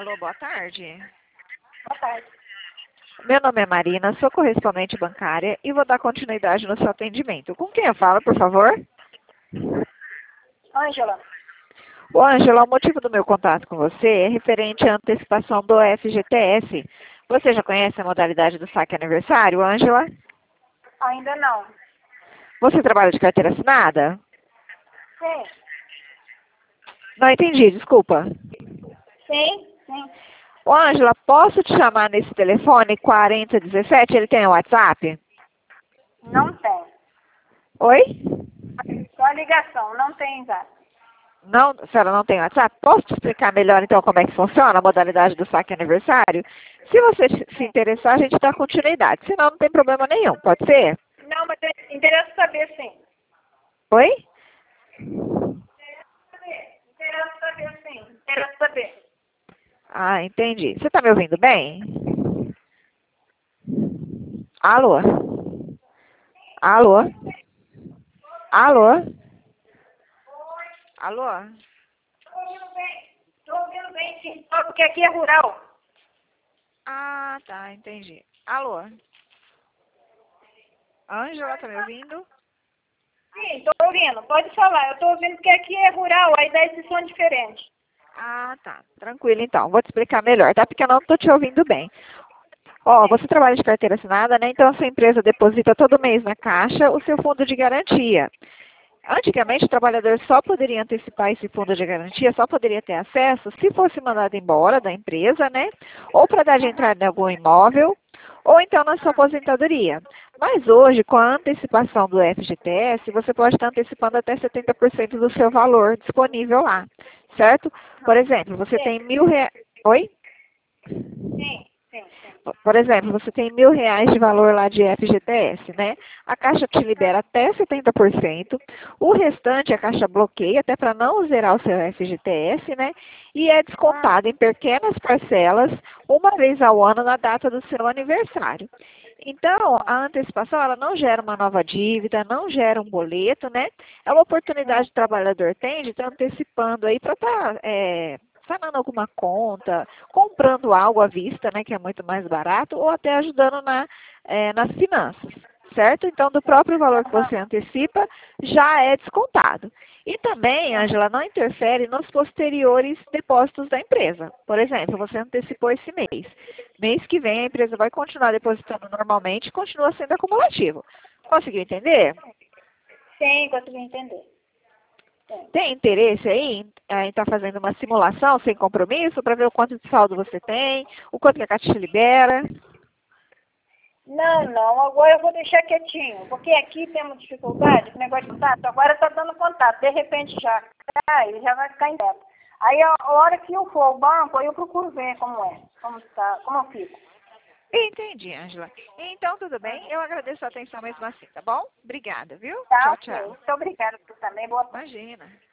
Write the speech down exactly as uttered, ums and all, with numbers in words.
Alô, boa tarde. Boa tarde. Meu nome é Marina, sou correspondente bancária e vou dar continuidade no seu atendimento. Com quem eu falo, por favor? Ângela. Ô, Ângela, o motivo do meu contato com você é referente à antecipação do F G T S. Você já conhece a modalidade do saque aniversário, Ângela? Ainda não. Você trabalha de carteira assinada? Sim. Não entendi, desculpa. Sim, sim. Ô, Ângela, posso te chamar nesse telefone quarenta dezessete? Ele tem o WhatsApp? Não tem. Oi? Só a ligação, não tem zap. Não, a senhora não tem WhatsApp? Posso te explicar melhor então como é que funciona a modalidade do saque aniversário? Se você se interessar, a gente dá continuidade. Senão, não tem problema nenhum. Pode ser? Não, mas interessa saber sim. Oi? Interessa saber sim. Interessa saber. Ah, entendi. Você está me ouvindo bem? Alô? Alô? Alô? Alô? Estou ouvindo bem. Estou ouvindo bem sim. Só porque aqui é rural. Ah, tá, entendi. Alô? Ângela, tá me ouvindo? Sim, estou ouvindo. Pode falar. Eu estou ouvindo porque aqui é rural, aí dá esse som diferente. Ah, tá. Tranquilo, então. Vou te explicar melhor, tá? Porque eu não estou te ouvindo bem. Ó, você trabalha de carteira assinada, né? Então, a sua empresa deposita todo mês na Caixa o seu fundo de garantia. Antigamente, o trabalhador só poderia antecipar esse fundo de garantia, só poderia ter acesso se fosse mandado embora da empresa, né? Ou para dar de entrada em algum imóvel, ou então na sua aposentadoria. Mas hoje, com a antecipação do F G T S, você pode estar antecipando até setenta por cento do seu valor disponível lá, certo? Por exemplo, você tem mil reais... Oi? Sim, sim, sim. Por exemplo, você tem mil reais de valor lá de F G T S, né? A Caixa te libera até setenta por cento. O restante a Caixa bloqueia até para não zerar o seu F G T S, né? E é descontado em pequenas parcelas uma vez ao ano na data do seu aniversário. Então, a antecipação, ela não gera uma nova dívida, não gera um boleto, né? É uma oportunidade que o trabalhador tem de estar antecipando aí para estar é, sanando alguma conta, comprando algo à vista, né, que é muito mais barato, ou até ajudando na, é, nas finanças, certo? Então, do próprio valor que você antecipa, já é descontado. E também, Ângela, não interfere nos posteriores depósitos da empresa. Por exemplo, você antecipou esse mês. Mês que vem a empresa vai continuar depositando normalmente e continua sendo acumulativo. Conseguiu entender? Sim, consegui entender. Sim. Tem interesse aí em estar fazendo uma simulação sem compromisso para ver o quanto de saldo você tem, o quanto que a Caixa te libera? Não, não, agora eu vou deixar quietinho, porque aqui temos dificuldade com o negócio de contato, agora está dando contato, de repente já cai, ele já vai ficar em débito. Aí a hora que eu for ao banco, aí eu procuro ver como é, como está, como eu fico. Entendi, Ângela. Então, tudo bem. Eu agradeço a atenção mesmo assim, tá bom? Obrigada, viu? Tá, Tchau, ok. tchau. Muito obrigada por também, boa tarde. Imagina.